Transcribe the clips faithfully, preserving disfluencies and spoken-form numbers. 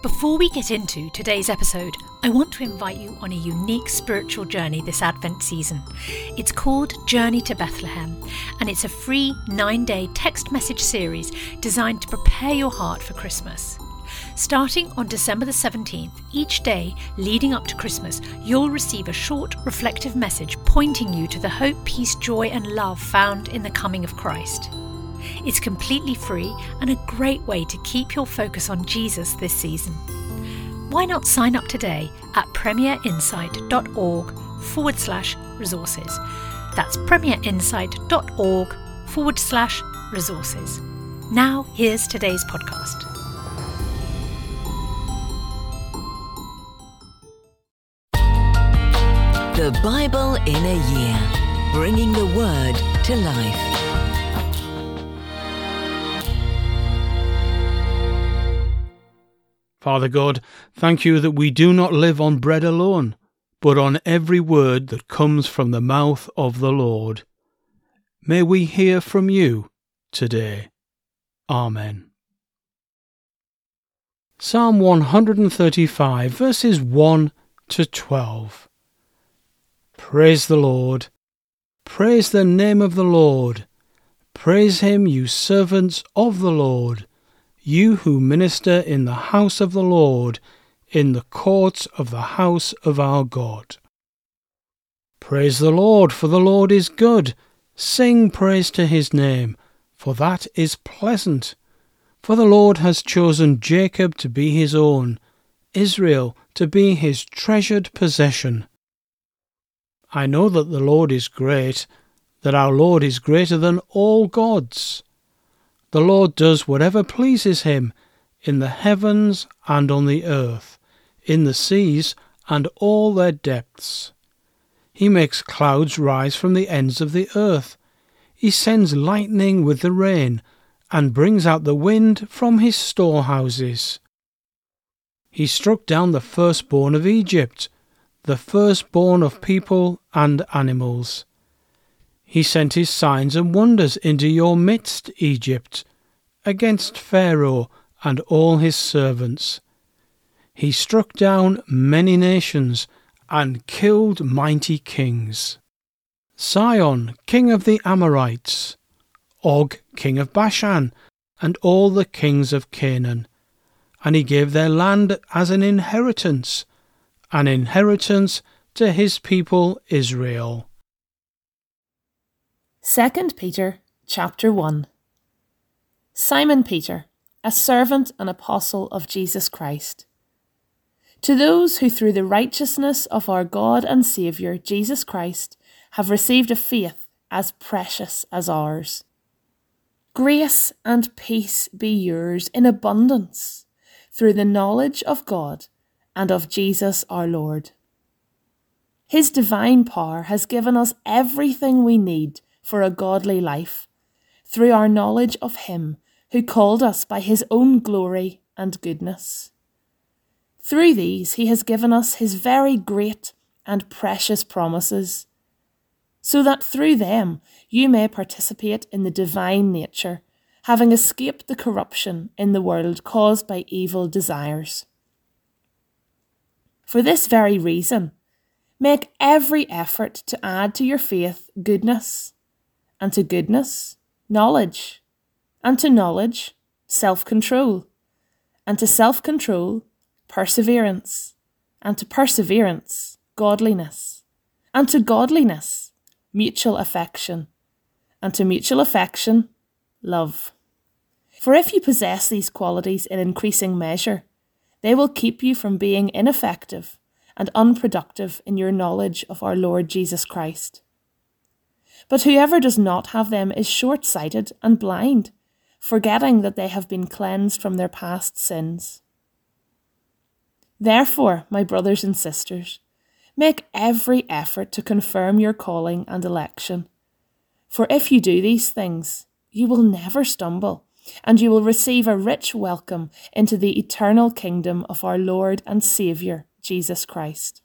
Before we get into today's episode, I want to invite you on a unique spiritual journey this Advent season. It's called Journey to Bethlehem, and it's a free nine-day text message series designed to prepare your heart for Christmas. Starting on December the seventeenth, each day leading up to Christmas, you'll receive a short, reflective message pointing you to the hope, peace, joy and love found in the coming of Christ. It's completely free and a great way to keep your focus on Jesus this season. Why not sign up today at premierinsight.org forward slash resources. That's premierinsight.org forward slash resources. Now here's today's podcast. The Bible in a Year, bringing the Word to life. Father God, thank you that we do not live on bread alone, but on every word that comes from the mouth of the Lord. May we hear from you today. Amen. Psalm one thirty-five, verses one to twelve. Praise the Lord. Praise the name of the Lord. Praise him, you servants of the Lord, you who minister in the house of the Lord, in the courts of the house of our God. Praise the Lord, for the Lord is good. Sing praise to his name, for that is pleasant. For the Lord has chosen Jacob to be his own, Israel to be his treasured possession. I know that the Lord is great, that our Lord is greater than all gods. The Lord does whatever pleases him, in the heavens and on the earth, in the seas and all their depths. He makes clouds rise from the ends of the earth. He sends lightning with the rain, and brings out the wind from his storehouses. He struck down the firstborn of Egypt, the firstborn of people and animals. He sent his signs and wonders into your midst, Egypt, against Pharaoh and all his servants. He struck down many nations and killed mighty kings. Sihon, king of the Amorites, Og, king of Bashan, and all the kings of Canaan. And he gave their land as an inheritance, an inheritance to his people Israel. Second Peter chapter one. Simon Peter, a servant and apostle of Jesus Christ. To those who through the righteousness of our God and Saviour Jesus Christ have received a faith as precious as ours. Grace and peace be yours in abundance through the knowledge of God and of Jesus our Lord. His divine power has given us everything we need for a godly life, through our knowledge of him who called us by his own glory and goodness. Through these he has given us his very great and precious promises, so that through them you may participate in the divine nature, having escaped the corruption in the world caused by evil desires. For this very reason, make every effort to add to your faith goodness, and to goodness, knowledge, and to knowledge, self-control, and to self-control, perseverance, and to perseverance, godliness, and to godliness, mutual affection, and to mutual affection, love. For if you possess these qualities in increasing measure, they will keep you from being ineffective and unproductive in your knowledge of our Lord Jesus Christ. But whoever does not have them is short-sighted and blind, forgetting that they have been cleansed from their past sins. Therefore, my brothers and sisters, make every effort to confirm your calling and election. For if you do these things, you will never stumble, and you will receive a rich welcome into the eternal kingdom of our Lord and Saviour, Jesus Christ.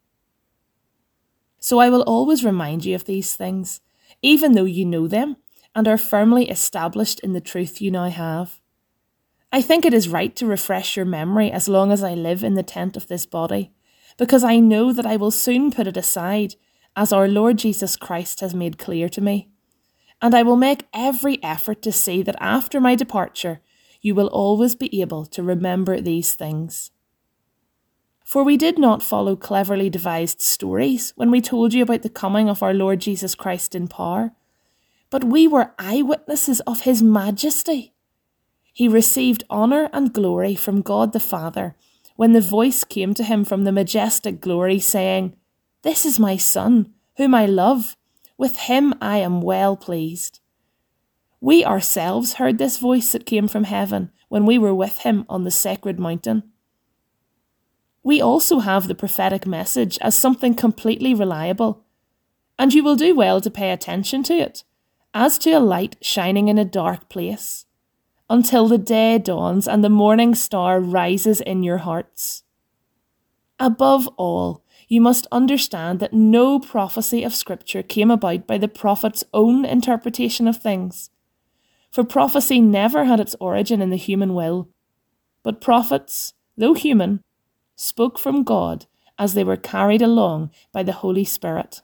So I will always remind you of these things, even though you know them and are firmly established in the truth you now have. I think it is right to refresh your memory as long as I live in the tent of this body, because I know that I will soon put it aside, as our Lord Jesus Christ has made clear to me. And I will make every effort to see that after my departure, you will always be able to remember these things. For we did not follow cleverly devised stories when we told you about the coming of our Lord Jesus Christ in power, but we were eyewitnesses of his majesty. He received honour and glory from God the Father when the voice came to him from the majestic glory saying, "This is my Son, whom I love. With him I am well pleased." We ourselves heard this voice that came from heaven when we were with him on the sacred mountain. We also have the prophetic message as something completely reliable, and you will do well to pay attention to it, as to a light shining in a dark place, until the day dawns and the morning star rises in your hearts. Above all, you must understand that no prophecy of Scripture came about by the prophet's own interpretation of things, for prophecy never had its origin in the human will, but prophets, though human, spoke from God as they were carried along by the Holy Spirit.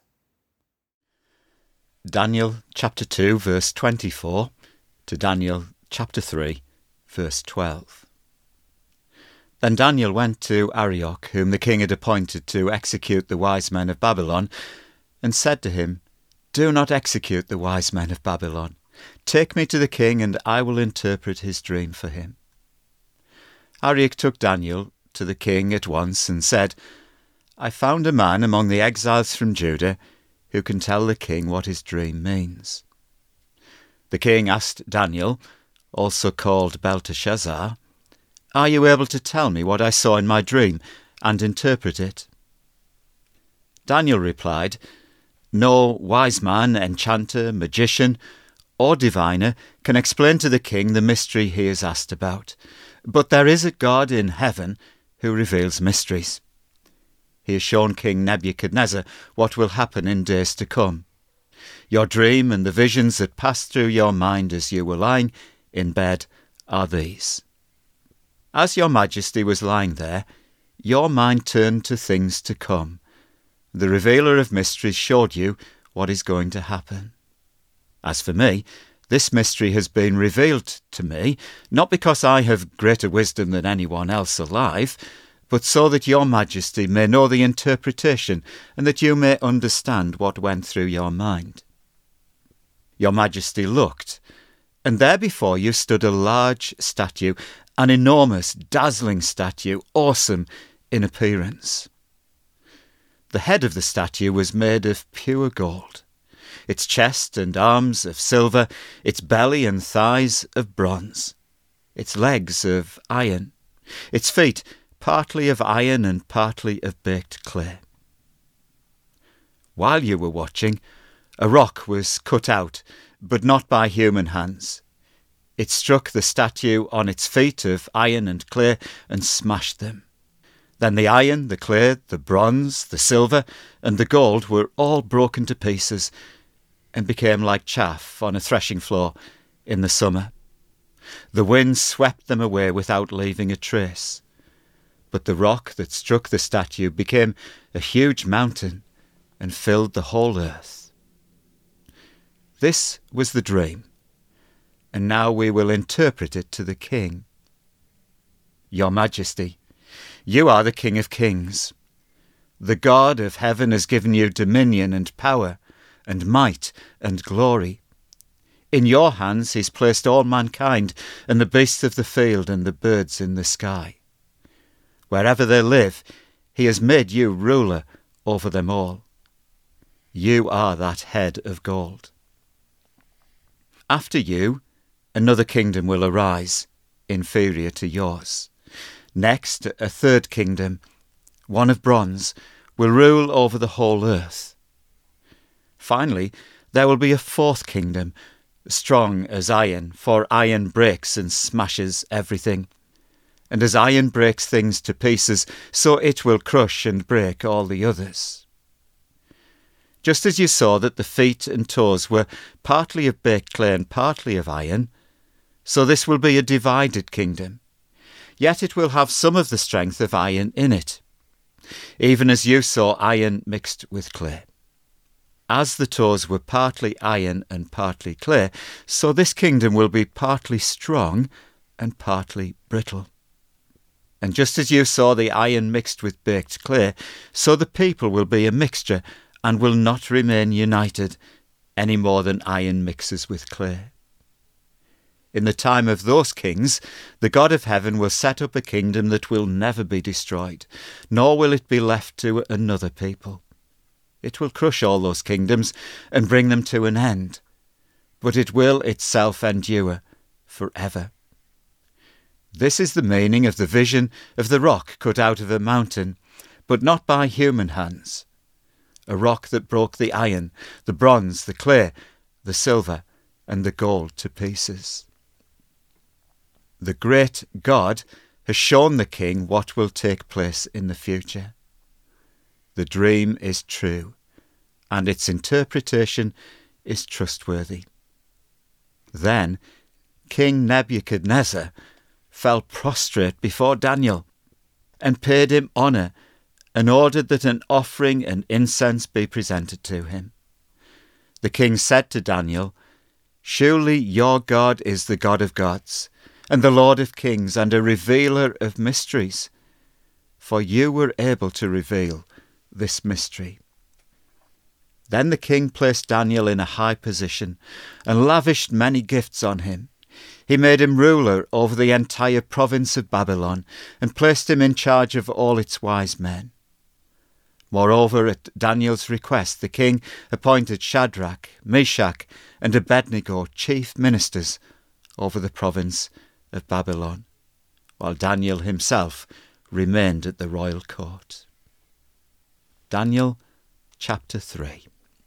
Daniel chapter two verse twenty-four to Daniel chapter three verse twelve. Then Daniel went to Arioch, whom the king had appointed to execute the wise men of Babylon, and said to him, "Do not execute the wise men of Babylon. Take me to the king, and I will interpret his dream for him." Arioch took Daniel to the king at once and said, "I found a man among the exiles from Judah who can tell the king what his dream means." The king asked Daniel, also called Belteshazzar, "Are you able to tell me what I saw in my dream and interpret it?" Daniel replied, "No wise man, enchanter, magician, or diviner can explain to the king the mystery he is asked about, but there is a God in heaven who reveals mysteries. He has shown King Nebuchadnezzar what will happen in days to come. Your dream and the visions that passed through your mind as you were lying in bed are these. As your majesty was lying there, your mind turned to things to come. The revealer of mysteries showed you what is going to happen. As for me, this mystery has been revealed to me, not because I have greater wisdom than anyone else alive, but so that your majesty may know the interpretation and that you may understand what went through your mind. Your majesty looked, and there before you stood a large statue, an enormous, dazzling statue, awesome in appearance. The head of the statue was made of pure gold, its chest and arms of silver, its belly and thighs of bronze, its legs of iron, its feet partly of iron and partly of baked clay. While you were watching, a rock was cut out, but not by human hands. It struck the statue on its feet of iron and clay and smashed them. Then the iron, the clay, the bronze, the silver, and the gold were all broken to pieces and became like chaff on a threshing floor in the summer. The wind swept them away without leaving a trace. But the rock that struck the statue became a huge mountain and filled the whole earth. This was the dream, and now we will interpret it to the king. Your Majesty, you are the King of Kings. The God of heaven has given you dominion and power and might and glory. In your hands he's placed all mankind and the beasts of the field and the birds in the sky. Wherever they live, he has made you ruler over them all. You are that head of gold. After you, another kingdom will arise, inferior to yours. Next, a third kingdom, one of bronze, will rule over the whole earth. Finally, there will be a fourth kingdom, strong as iron, for iron breaks and smashes everything. And as iron breaks things to pieces, so it will crush and break all the others. Just as you saw that the feet and toes were partly of baked clay and partly of iron, So this will be a divided kingdom. Yet it will have some of the strength of iron in it, even as you saw iron mixed with clay. As the toes were partly iron and partly clay, so this kingdom will be partly strong and partly brittle. And just as you saw the iron mixed with baked clay, so the people will be a mixture and will not remain united any more than iron mixes with clay. In the time of those kings, the God of heaven will set up a kingdom that will never be destroyed, nor will it be left to another people. It will crush all those kingdoms and bring them to an end, but it will itself endure forever. This is the meaning of the vision of the rock cut out of a mountain, but not by human hands, a rock that broke the iron, the bronze, the clay, the silver, and the gold to pieces. The great God has shown the king what will take place in the future. The dream is true, and its interpretation is trustworthy. Then King Nebuchadnezzar fell prostrate before Daniel and paid him honour and ordered that an offering and incense be presented to him. The king said to Daniel, "Surely your God is the God of gods, and the Lord of kings, and a revealer of mysteries, for you were able to reveal this mystery." Then the king placed Daniel in a high position and lavished many gifts on him. He made him ruler over the entire province of Babylon and placed him in charge of all its wise men. Moreover, at Daniel's request, the king appointed Shadrach, Meshach, and Abednego chief ministers over the province of Babylon, while Daniel himself remained at the royal court. Daniel chapter three.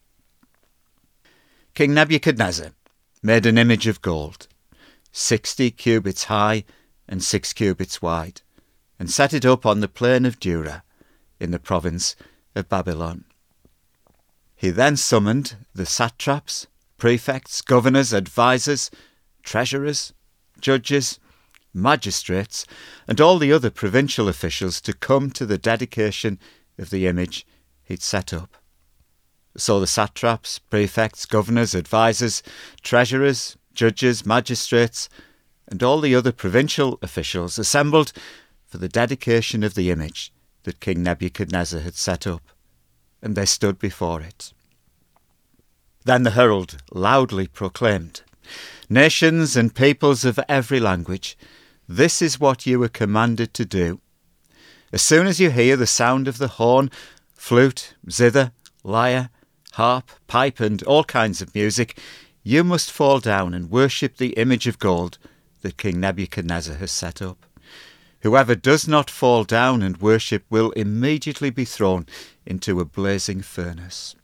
King Nebuchadnezzar made an image of gold, sixty cubits high and six cubits wide, and set it up on the plain of Dura in the province of Babylon. He then summoned the satraps, prefects, governors, advisers, treasurers, judges, magistrates, and all the other provincial officials to come to the dedication of the image he'd set up. So the satraps, prefects, governors, advisers, treasurers, judges, magistrates, and all the other provincial officials assembled for the dedication of the image that King Nebuchadnezzar had set up, and they stood before it. Then the herald loudly proclaimed, "Nations and peoples of every language, this is what you are commanded to do. As soon as you hear the sound of the horn, flute, zither, lyre, harp, pipe, and all kinds of music, you must fall down and worship the image of gold that King Nebuchadnezzar has set up. Whoever does not fall down and worship will immediately be thrown into a blazing furnace."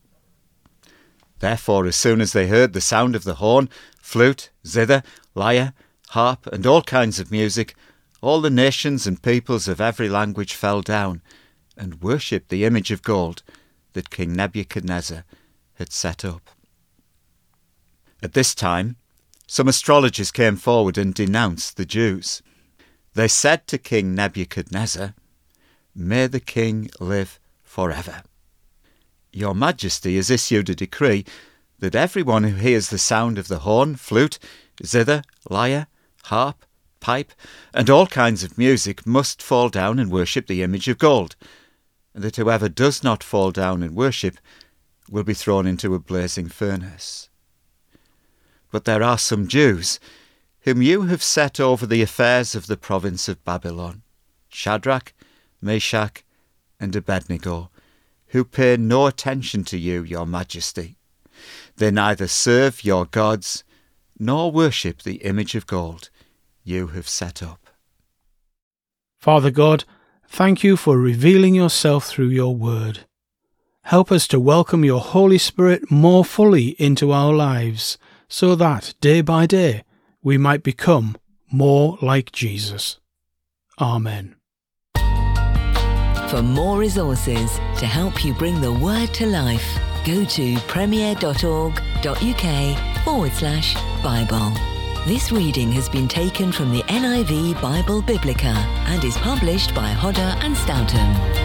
Therefore, as soon as they heard the sound of the horn, flute, zither, lyre, harp, and all kinds of music, all the nations and peoples of every language fell down and worshipped the image of gold that King Nebuchadnezzar had set up. At this time, some astrologers came forward and denounced the Jews. They said to King Nebuchadnezzar, "May the king live forever. Your Majesty has issued a decree that everyone who hears the sound of the horn, flute, zither, lyre, harp, pipe, and all kinds of music must fall down and worship the image of gold, and that whoever does not fall down and worship will be thrown into a blazing furnace. But there are some Jews whom you have set over the affairs of the province of Babylon, Shadrach, Meshach, and Abednego, who pay no attention to you, your Majesty. They neither serve your gods nor worship the image of gold you have set up." Father God, thank you for revealing yourself through your word. Help us to welcome your Holy Spirit more fully into our lives, so that, day by day, we might become more like Jesus. Amen. For more resources to help you bring the word to life, go to premier.org.uk forward slash Bible. This reading has been taken from the N I V Bible Biblica and is published by Hodder and Stoughton.